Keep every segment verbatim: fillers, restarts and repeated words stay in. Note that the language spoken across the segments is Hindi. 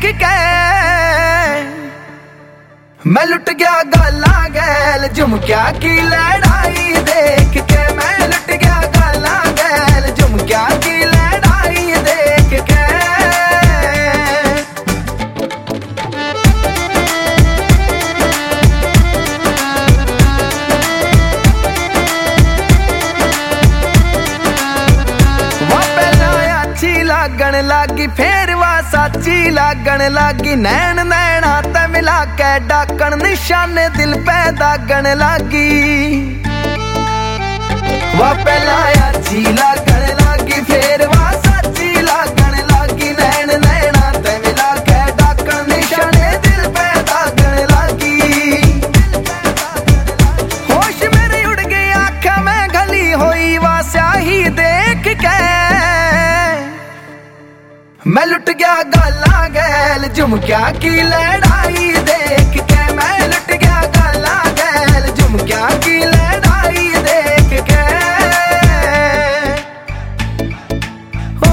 के। मैं लुट गया गाला गैल झुमकिया की लड़ाई देख के। मैं लुट गया गाला गैल झुमकिया की लड़ाई देख के। लागण लागी फेर वा साची लागण लागी। नैन नैना ते मिला के डाकण निशाने दिल पे दागण लागी। वा पहला अच्छी लागण लागी फेर वा साची लागण लागी। नैन नैना ते मिला के डाकण निशाने दिल पे दागण लागी। होश मेरे उड़ गई आँखें में गली होई वा स्याही देख के। मैं लुट गया गाला गैल झुमकिया की लड़ाई देख के। मैं लुट गया गाला गैल झुमकिया की लड़ाई देख के। ओ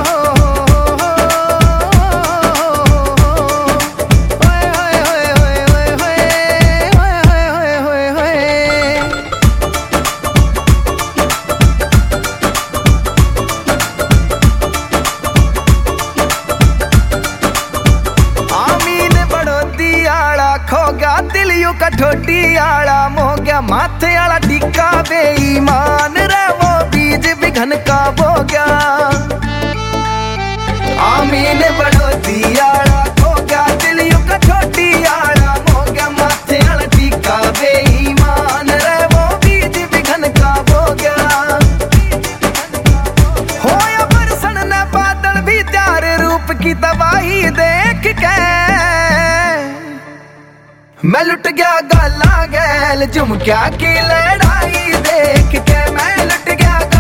खो गया दिल यू कठोटी आला मोह गया। माथे आला टिक्का बेईमान रे वो बीज बिघन का बो गया। आमीन बड़ोती आला खो गया दिल यू कठोटी आला मोह गया। माथे आला टिक्का बेईमान रे वो बीज बिघन का बो गया। होया बरसन ने बादल भी त्यारे रूप की तबाही देख के। मैं लुट गया गाला गैल झुमकिया की लड़ाई देख के। मैं लुट गया